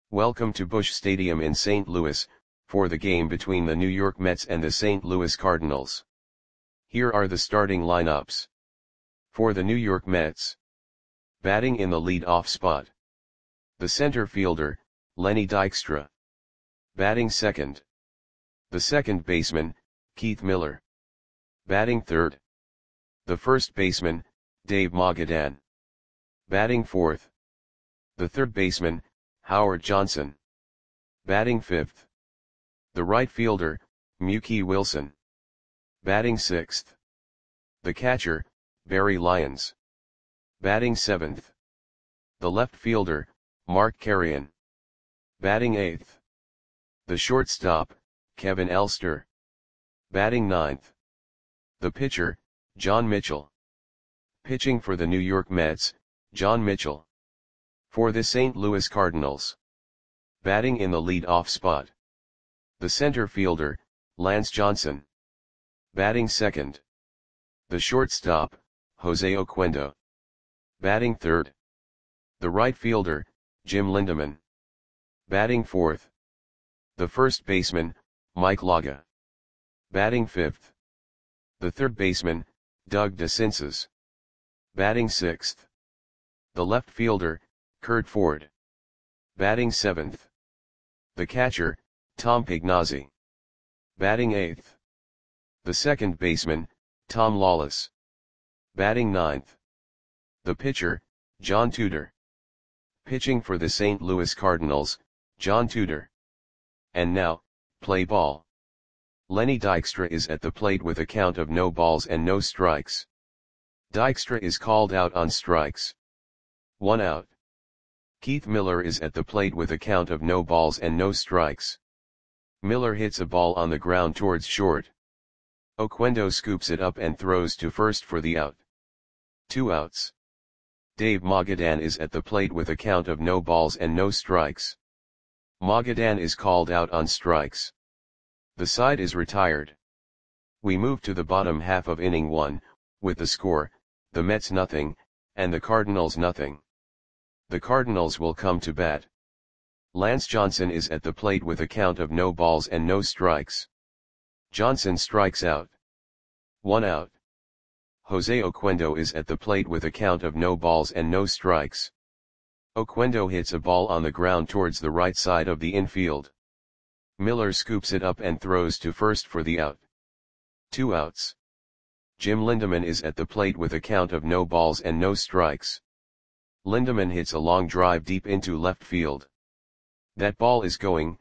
Welcome to Busch Stadium in St. Louis, for the game between the New York Mets and the St. Louis Cardinals. Here are the starting lineups. For the New York Mets. Batting in the lead-off spot. The center fielder, Lenny Dykstra. Batting second. The second baseman, Keith Miller. Batting third. The first baseman, Dave Magadan. Batting fourth. The third baseman, Howard Johnson. Batting fifth. The right fielder, Mookie Wilson. Batting sixth. The catcher, Barry Lyons. Batting seventh. The left fielder, Mark Carreon. Batting eighth. The shortstop, Kevin Elster. Batting ninth. The pitcher, John Mitchell. Pitching for the New York Mets, John Mitchell. For the St. Louis Cardinals. Batting in the lead-off spot. The center fielder, Lance Johnson. Batting second. The shortstop, Jose Oquendo. Batting third. The right fielder, Jim Lindeman. Batting fourth. The first baseman, Mike Laga. Batting fifth. The third baseman, Doug DeCinces. Batting sixth. The left fielder, Curt Ford. Batting seventh. The catcher, Tom Pignazzi. Batting eighth. The second baseman, Tom Lawless. Batting ninth. The pitcher, John Tudor. Pitching for the St. Louis Cardinals, John Tudor. And now, play ball. Lenny Dykstra is at the plate with a count of no balls and no strikes. Dykstra is called out on strikes. 1 out. Keith Miller is at the plate with a count of no balls and no strikes. Miller hits a ball on the ground towards short. Oquendo scoops it up and throws to first for the out. 2 outs. Dave Magadan is at the plate with a count of no balls and no strikes. Magadan is called out on strikes. The side is retired. We move to the bottom half of inning 1, with the score, the Mets nothing, and the Cardinals nothing. The Cardinals will come to bat. Lance Johnson is at the plate with a count of no balls and no strikes. Johnson strikes out. 1 out. Jose Oquendo is at the plate with a count of no balls and no strikes. Oquendo hits a ball on the ground towards the right side of the infield. Miller scoops it up and throws to first for the out. 2 outs. Jim Lindeman is at the plate with a count of no balls and no strikes. Lindeman hits a long drive deep into left field. That ball is gone.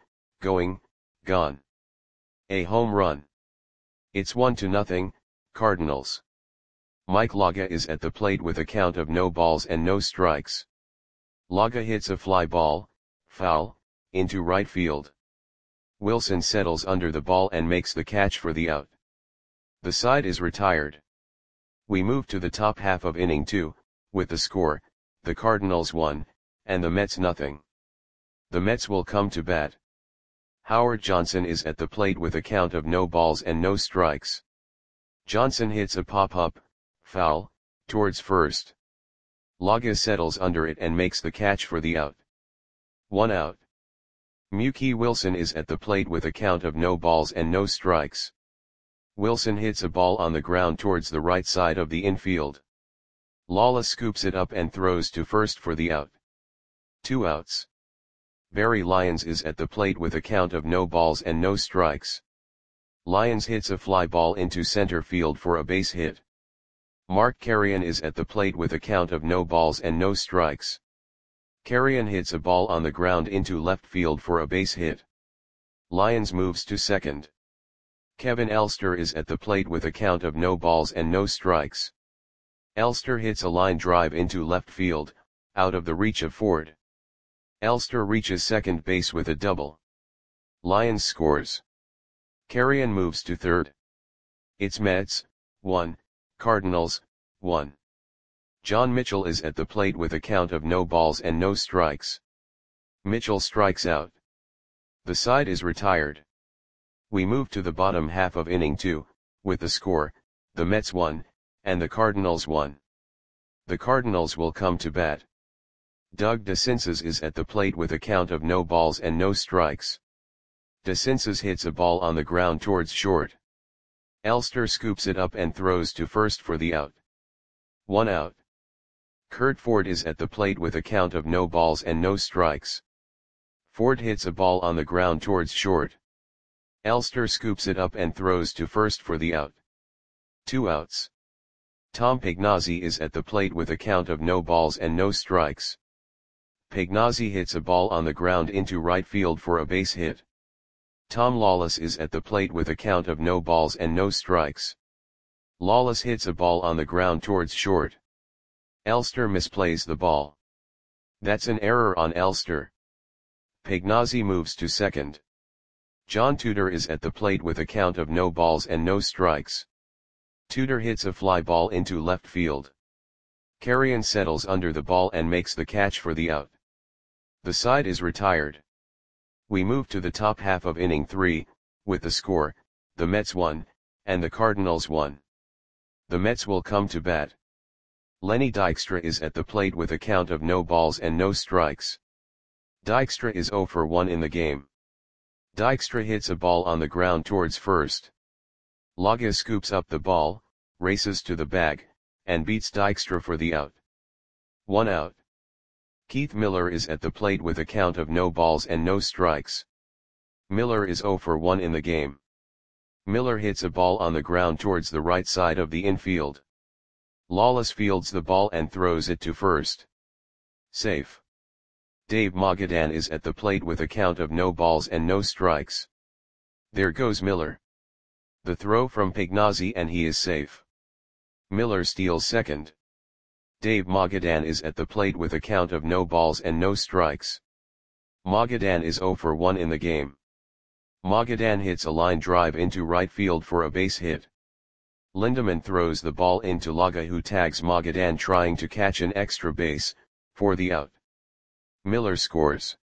A home run. It's 1-0, Cardinals. Mike Laga is at the plate with a count of no balls and no strikes. Laga hits a fly ball, foul, into right field. Wilson settles under the ball and makes the catch for the out. The side is retired. We move to the top half of inning 2, with the score, the Cardinals 1, and the Mets nothing. The Mets will come to bat. Howard Johnson is at the plate with a count of no balls and no strikes. Johnson hits a pop-up, foul, towards first. Laga settles under it and makes the catch for the out. 1 out. Mookie Wilson is at the plate with a count of no balls and no strikes. Wilson hits a ball on the ground towards the right side of the infield. Lawless scoops it up and throws to first for the out. 2 outs. Barry Lyons is at the plate with a count of no balls and no strikes. Lyons hits a fly ball into center field for a base hit. Mark Carreon is at the plate with a count of no balls and no strikes. Carreon hits a ball on the ground into left field for a base hit. Lyons moves to second. Kevin Elster is at the plate with a count of no balls and no strikes. Elster hits a line drive into left field, out of the reach of Ford. Elster reaches second base with a double. Lyons scores. Carreon moves to third. It's Mets, 1, Cardinals, 1. John Mitchell is at the plate with a count of no balls and no strikes. Mitchell strikes out. The side is retired. We move to the bottom half of inning 2, with the score, the Mets 1, and the Cardinals 1. The Cardinals will come to bat. Doug DeCinces is at the plate with a count of no balls and no strikes. DeCinces hits a ball on the ground towards short. Elster scoops it up and throws to first for the out. 1 out. Curt Ford is at the plate with a count of no balls and no strikes. Ford hits a ball on the ground towards short. Elster scoops it up and throws to first for the out. 2 outs. Tom Pagnozzi is at the plate with a count of no balls and no strikes. Pagnozzi hits a ball on the ground into right field for a base hit. Tom Lawless is at the plate with a count of no balls and no strikes. Lawless hits a ball on the ground towards short. Elster misplays the ball. That's an error on Elster. Pagnozzi moves to second. John Tudor is at the plate with a count of no balls and no strikes. Tudor hits a fly ball into left field. Carrion settles under the ball and makes the catch for the out. The side is retired. We move to the top half of inning 3, with the score, the Mets 1, and the Cardinals 1. The Mets will come to bat. Lenny Dykstra is at the plate with a count of no balls and no strikes. Dykstra is 0 for 1 in the game. Dykstra hits a ball on the ground towards first. Laga scoops up the ball, races to the bag, and beats Dykstra for the out. 1 out. Keith Miller is at the plate with a count of no balls and no strikes. Miller is 0 for 1 in the game. Miller hits a ball on the ground towards the right side of the infield. Lawless fields the ball and throws it to first. Safe. Dave Magadan is at the plate with a count of no balls and no strikes. There goes Miller. The throw from Pagnozzi and he is safe. Miller steals second. Dave Magadan is at the plate with a count of no balls and no strikes. Magadan is 0 for 1 in the game. Magadan hits a line drive into right field for a base hit. Lindemann throws the ball into Laga, who tags Magadan trying to catch an extra base, for the out. Miller scores.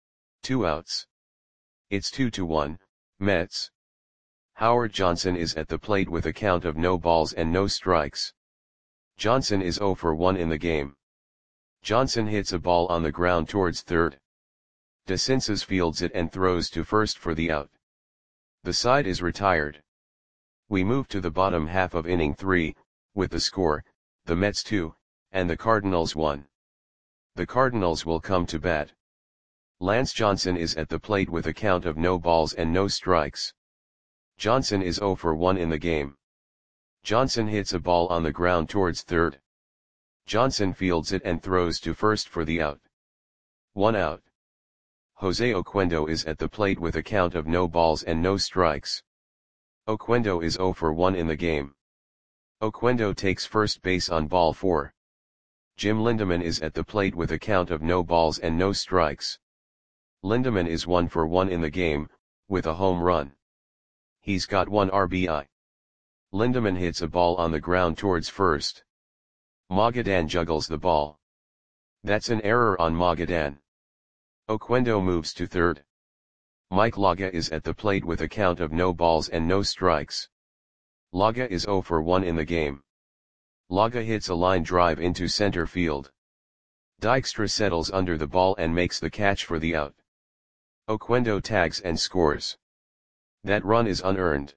2 outs. It's 2-1, Mets. Howard Johnson is at the plate with a count of no balls and no strikes. Johnson is 0 for 1 in the game. Johnson hits a ball on the ground towards third. DeCinces fields it and throws to first for the out. The side is retired. We move to the bottom half of inning 3, with the score, the Mets 2, and the Cardinals 1. The Cardinals will come to bat. Lance Johnson is at the plate with a count of no balls and no strikes. Johnson is 0 for 1 in the game. Johnson hits a ball on the ground towards third. Johnson fields it and throws to first for the out. 1 out. Jose Oquendo is at the plate with a count of no balls and no strikes. Oquendo is 0 for 1 in the game. Oquendo takes first base on ball 4. Jim Lindemann is at the plate with a count of no balls and no strikes. Lindemann is 1 for 1 in the game, with a home run. He's got 1 RBI. Lindemann hits a ball on the ground towards first. Magadan juggles the ball. That's an error on Magadan. Oquendo moves to third. Mike Laga is at the plate with a count of no balls and no strikes. Laga is 0 for 1 in the game. Laga hits a line drive into center field. Dykstra settles under the ball and makes the catch for the out. Oquendo tags and scores. That run is unearned.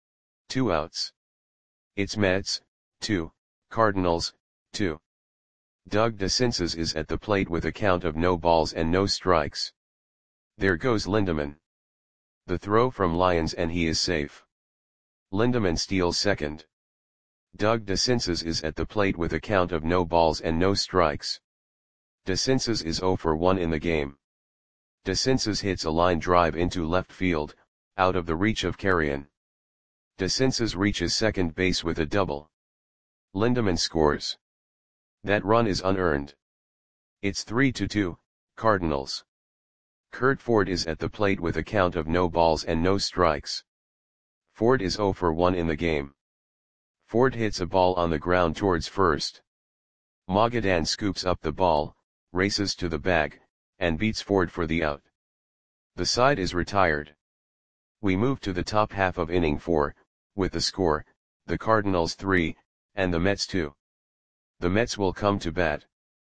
2 outs. It's Mets, 2, Cardinals, 2. Doug DeCinces is at the plate with a count of no balls and no strikes. There goes Lindemann. The throw from Lyons and he is safe. Lindemann steals second. Doug DeCinces is at the plate with a count of no balls and no strikes. DeCinces is 0 for 1 in the game. DeCinces hits a line drive into left field, out of the reach of Carrion. DeCinces reaches second base with a double. Lindemann scores. That run is unearned. It's 3-2, Cardinals. Curt Ford is at the plate with a count of no balls and no strikes. Ford is 0 for 1 in the game. Ford hits a ball on the ground towards first. Magadan scoops up the ball, races to the bag, and beats Ford for the out. The side is retired. We move to the top half of inning 4, with the score, the Cardinals 3, and the Mets 2. The Mets will come to bat.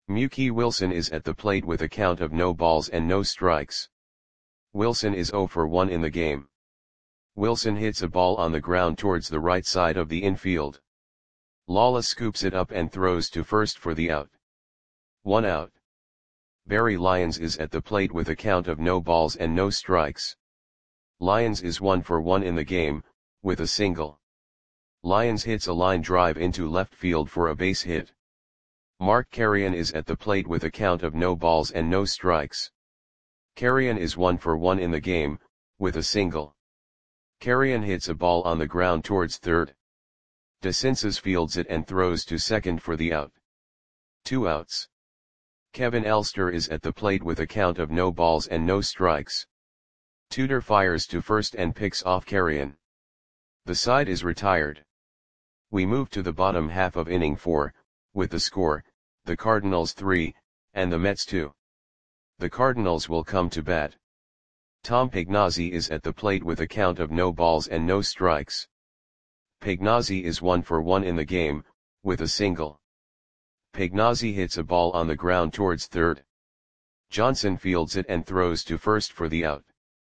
Mookie Wilson is at the plate with a count of no balls and no strikes. Wilson is 0 for 1 in the game. Wilson hits a ball on the ground towards the right side of the infield. Lawless scoops it up and throws to first for the out. 1 out. Barry Lyons is at the plate with a count of no balls and no strikes. Lyons is 1 for 1 in the game, with a single. Lyons hits a line drive into left field for a base hit. Mark Carreon is at the plate with a count of no balls and no strikes. Carreon is 1 for 1 in the game, with a single. Carreon hits a ball on the ground towards third. DeCinces fields it and throws to second for the out. 2 outs. Kevin Elster is at the plate with a count of no balls and no strikes. Tudor fires to first and picks off Carreon. The side is retired. We move to the bottom half of inning 4, with the score, the Cardinals 3, and the Mets 2. The Cardinals will come to bat. Tom Pagnozzi is at the plate with a count of no balls and no strikes. Pagnozzi is 1 for 1 in the game, with a single. Pagnozzi hits a ball on the ground towards third. Johnson fields it and throws to first for the out.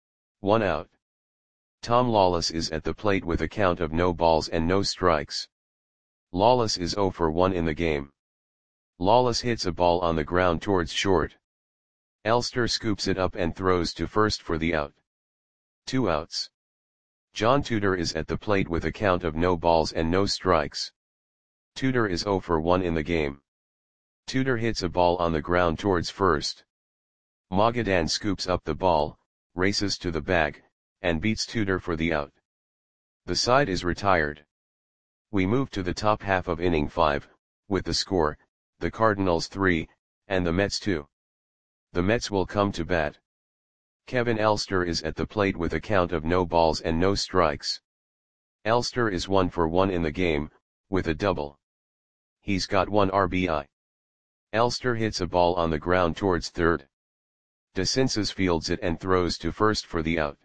1 out. Tom Lawless is at the plate with a count of no balls and no strikes. Lawless is 0 for 1 in the game. Lawless hits a ball on the ground towards short. Elster scoops it up and throws to first for the out. 2 outs. John Tudor is at the plate with a count of no balls and no strikes. Tudor is 0 for 1 in the game. Tudor hits a ball on the ground towards first. Magadan scoops up the ball, races to the bag, and beats Tudor for the out. The side is retired. We move to the top half of inning 5, with the score, the Cardinals 3, and the Mets 2. The Mets will come to bat. Kevin Elster is at the plate with a count of no balls and no strikes. Elster is 1 for 1 in the game, with a double. He's got 1 RBI. Elster hits a ball on the ground towards third. DeCinces fields it and throws to first for the out.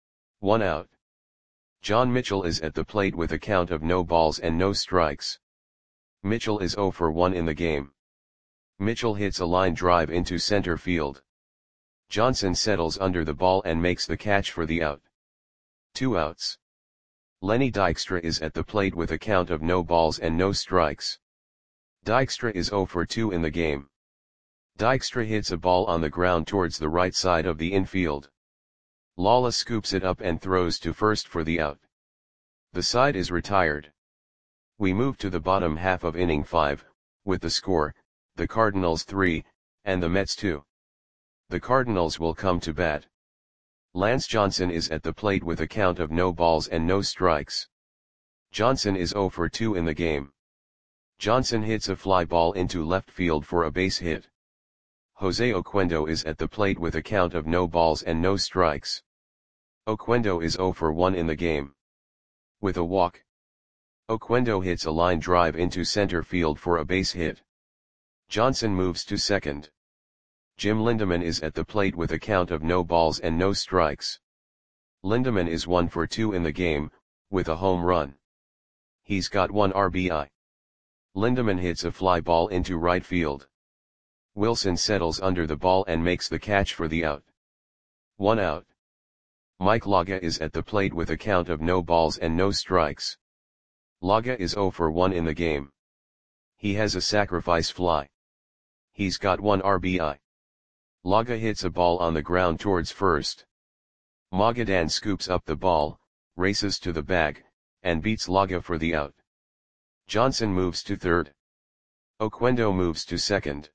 1 out. John Mitchell is at the plate with a count of no balls and no strikes. Mitchell is 0 for 1 in the game. Mitchell hits a line drive into center field. Johnson settles under the ball and makes the catch for the out. 2 outs. Lenny Dykstra is at the plate with a count of no balls and no strikes. Dykstra is 0 for 2 in the game. Dykstra hits a ball on the ground towards the right side of the infield. Lawless scoops it up and throws to first for the out. The side is retired. We move to the bottom half of inning 5, with the score, the Cardinals 3, and the Mets 2. The Cardinals will come to bat. Lance Johnson is at the plate with a count of no balls and no strikes. Johnson is 0 for 2 in the game. Johnson hits a fly ball into left field for a base hit. Jose Oquendo is at the plate with a count of no balls and no strikes. Oquendo is 0 for 1 in the game. With a walk. Oquendo hits a line drive into center field for a base hit. Johnson moves to second. Jim Lindeman is at the plate with a count of no balls and no strikes. Lindeman is 1 for 2 in the game, with a home run. He's got 1 RBI. Lindeman hits a fly ball into right field. Wilson settles under the ball and makes the catch for the out. 1 out. Mike Laga is at the plate with a count of no balls and no strikes. Laga is 0 for 1 in the game. He has a sacrifice fly. He's got 1 RBI. Laga hits a ball on the ground towards first. Magadan scoops up the ball, races to the bag, and beats Laga for the out. Johnson moves to third. Oquendo moves to second.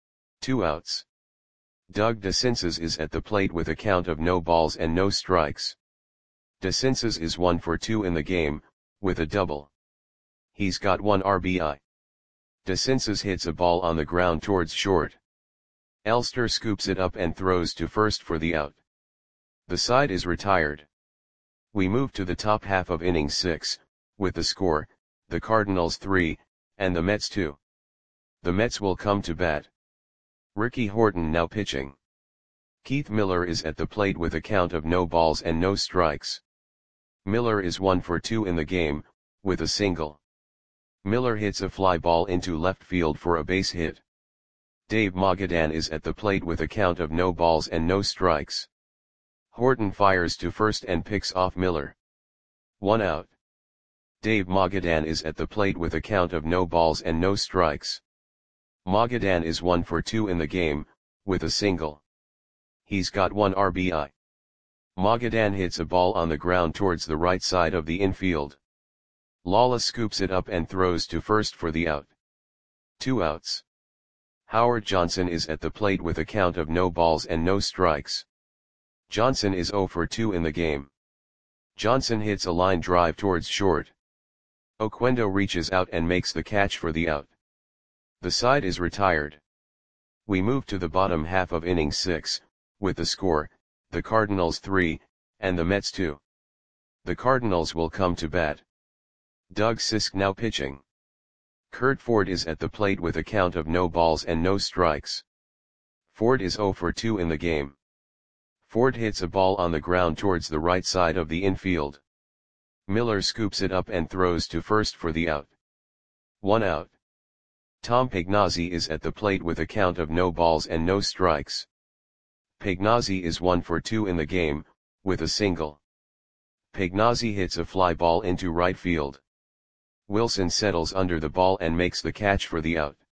2 outs. Doug DeCinces is at the plate with a count of no balls and no strikes. DeCinces is 1 for 2 in the game, with a double. He's got 1 RBI. DeCinces hits a ball on the ground towards short. Elster scoops it up and throws to first for the out. The side is retired. We move to the top half of inning 6, with the score, the Cardinals 3, and the Mets 2. The Mets will come to bat. Ricky Horton now pitching. Keith Miller is at the plate with a count of no balls and no strikes. Miller is 1 for 2 in the game, with a single. Miller hits a fly ball into left field for a base hit. Dave Magadan is at the plate with a count of no balls and no strikes. Horton fires to first and picks off Miller. 1 out. Dave Magadan is at the plate with a count of no balls and no strikes. Magadan is 1 for 2 in the game, with a single. He's got 1 RBI. Magadan hits a ball on the ground towards the right side of the infield. Lala scoops it up and throws to first for the out. 2 outs. Howard Johnson is at the plate with a count of no balls and no strikes. Johnson is 0 for 2 in the game. Johnson hits a line drive towards short. Oquendo reaches out and makes the catch for the out. The side is retired. We move to the bottom half of inning 6, with the score, the Cardinals 3, and the Mets 2. The Cardinals will come to bat. Doug Sisk now pitching. Kurt Ford is at the plate with a count of no balls and no strikes. Ford is 0 for 2 in the game. Ford hits a ball on the ground towards the right side of the infield. Miller scoops it up and throws to first for the out. 1 out. Tom Pagnozzi is at the plate with a count of no balls and no strikes. Pagnozzi is 1 for 2 in the game, with a single. Pagnozzi hits a fly ball into right field. Wilson settles under the ball and makes the catch for the out.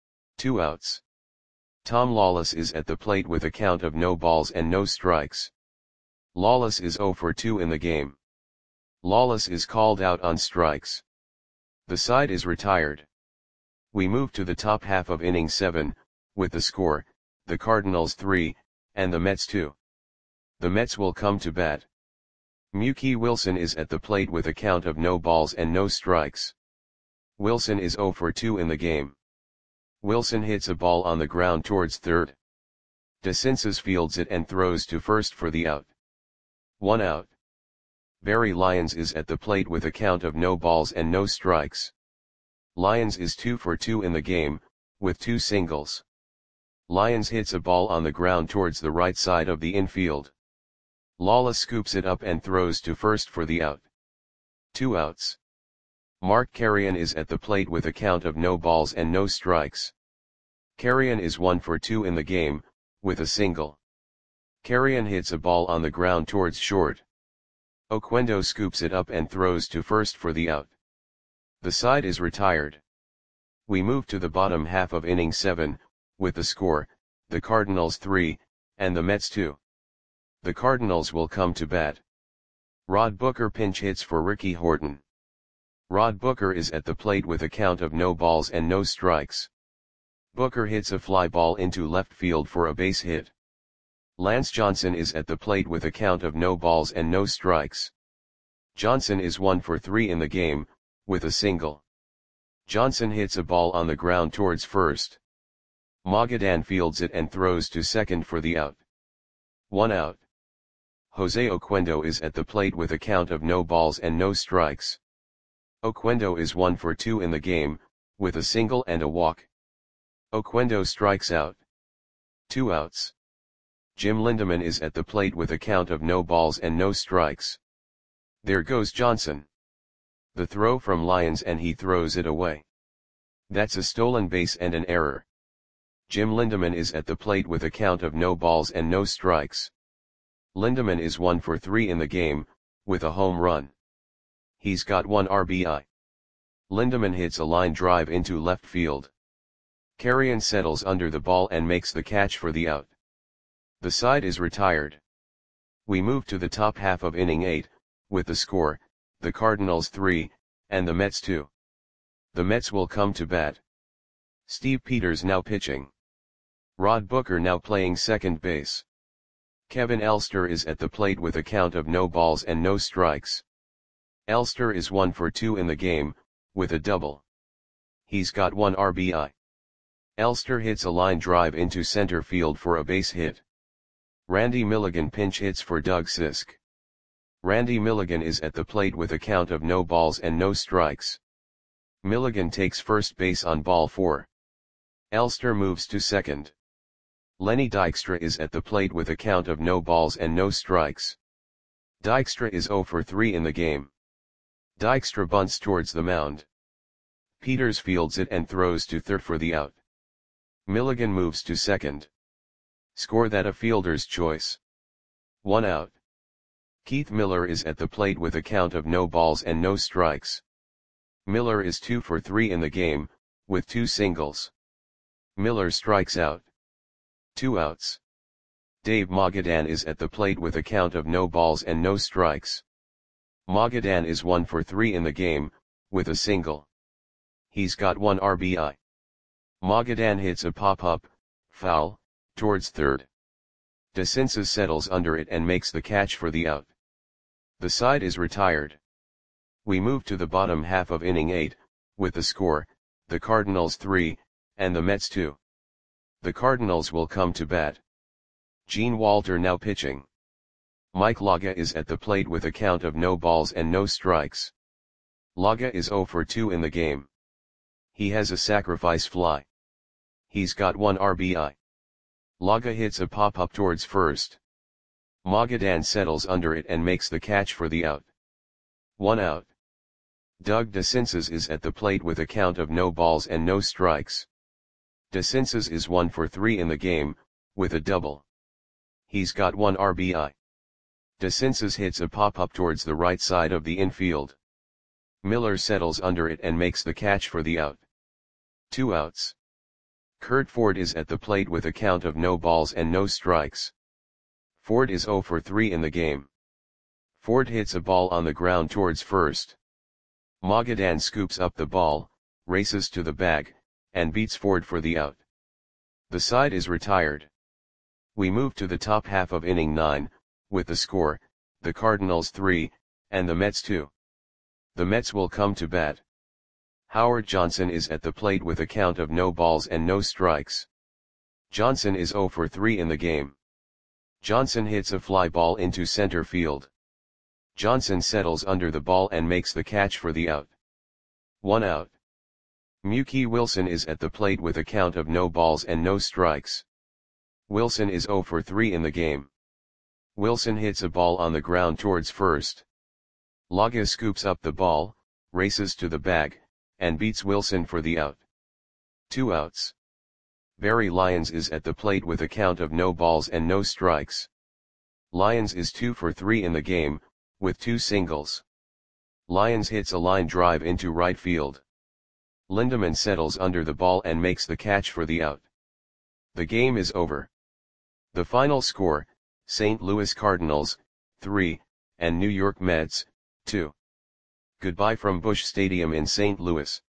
2 outs. Tom Lawless is at the plate with a count of no balls and no strikes. Lawless is 0 for 2 in the game. Lawless is called out on strikes. The side is retired. We move to the top half of inning 7, with the score, the Cardinals 3, and the Mets 2. The Mets will come to bat. Mookie Wilson is at the plate with a count of no balls and no strikes. Wilson is 0 for 2 in the game. Wilson hits a ball on the ground towards third. DeCinces fields it and throws to first for the out. 1 out. Barry Lyons is at the plate with a count of no balls and no strikes. Lyons is 2 for 2 in the game, with 2 singles. Lyons hits a ball on the ground towards the right side of the infield. Lala scoops it up and throws to first for the out. 2 outs. Mark Carrion is at the plate with a count of no balls and no strikes. Carrion is 1 for 2 in the game, with a single. Carrion hits a ball on the ground towards short. Oquendo scoops it up and throws to first for the out. The side is retired. We move to the bottom half of inning 7, with the score, the Cardinals 3, and the Mets 2. The Cardinals will come to bat. Rod Booker pinch hits for Ricky Horton. Rod Booker is at the plate with a count of no balls and no strikes. Booker hits a fly ball into left field for a base hit. Lance Johnson is at the plate with a count of no balls and no strikes. Johnson is 1 for 3 in the game, with a single. Johnson hits a ball on the ground towards first. Magadan fields it and throws to second for the out. 1 out. Jose Oquendo is at the plate with a count of no balls and no strikes. Oquendo is 1 for 2 in the game, with a single and a walk. Oquendo strikes out. 2 outs. Jim Lindeman is at the plate with a count of no balls and no strikes. There goes Johnson. The throw from Lyons and he throws it away. That's a stolen base and an error. Jim Lindeman is at the plate with a count of no balls and no strikes. Lindeman is 1 for 3 in the game, with a home run. He's got 1 RBI. Lindeman hits a line drive into left field. Carrion settles under the ball and makes the catch for the out. The side is retired. We move to the top half of inning 8, with the score, the Cardinals 3, and the Mets 2. The Mets will come to bat. Steve Peters now pitching. Rod Booker now playing second base. Kevin Elster is at the plate with a count of no balls and no strikes. Elster is 1 for 2 in the game, with a double. He's got 1 RBI. Elster hits a line drive into center field for a base hit. Randy Milligan pinch hits for Doug Sisk. Randy Milligan is at the plate with a count of no balls and no strikes. Milligan takes first base on ball 4. Elster moves to second. Lenny Dykstra is at the plate with a count of no balls and no strikes. Dykstra is 0 for 3 in the game. Dykstra bunts towards the mound. Peters fields it and throws to third for the out. Milligan moves to second. Score that a fielder's choice. 1 out. Keith Miller is at the plate with a count of no balls and no strikes. Miller is 2 for 3 in the game, with 2 singles. Miller strikes out. 2 outs. Dave Magadan is at the plate with a count of no balls and no strikes. Magadan is 1 for 3 in the game, with a single. He's got 1 RBI. Magadan hits a pop-up, foul, towards third. DeCinces settles under it and makes the catch for the out. The side is retired. We move to the bottom half of inning 8, with the score, the Cardinals 3, and the Mets 2. The Cardinals will come to bat. Gene Walter now pitching. Mike Laga is at the plate with a count of no balls and no strikes. Laga is 0 for 2 in the game. He has a sacrifice fly. He's got 1 RBI. Laga hits a pop-up towards first. Magadan settles under it and makes the catch for the out. 1 out. Doug DeCinces is at the plate with a count of no balls and no strikes. DeCinces is 1 for 3 in the game, with a double. He's got 1 RBI. DeCinces hits a pop-up towards the right side of the infield. Miller settles under it and makes the catch for the out. 2 outs. Curt Ford is at the plate with a count of no balls and no strikes. Ford is 0 for 3 in the game. Ford hits a ball on the ground towards first. Magadan scoops up the ball, races to the bag, and beats Ford for the out. The side is retired. We move to the top half of inning 9, with the score, the Cardinals 3, and the Mets 2. The Mets will come to bat. Howard Johnson is at the plate with a count of no balls and no strikes. Johnson is 0 for 3 in the game. Johnson hits a fly ball into center field. Johnson settles under the ball and makes the catch for the out. 1 out. Mookie Wilson is at the plate with a count of no balls and no strikes. Wilson is 0 for 3 in the game. Wilson hits a ball on the ground towards first. Laga scoops up the ball, races to the bag, and beats Wilson for the out. 2 outs. Barry Lyons is at the plate with a count of no balls and no strikes. Lyons is 2 for 3 in the game, with 2 singles. Lyons hits a line drive into right field. Lindemann settles under the ball and makes the catch for the out. The game is over. The final score, St. Louis Cardinals, 3, and New York Mets, 2. Goodbye from Busch Stadium in St. Louis.